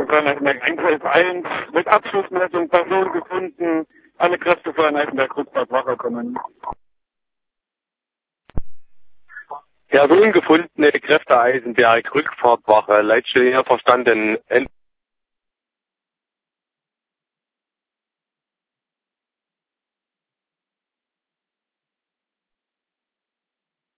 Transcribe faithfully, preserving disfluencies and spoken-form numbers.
Kräftefeuereinheit Eingriff eins mit Abschlussmessung Person gefunden. Alle Kräftefeuereinheiten der Rückfahrtwache kommen. Person gefundene Kräfte Eisenberg, Rückfahrtwache, Leitstelle verstanden.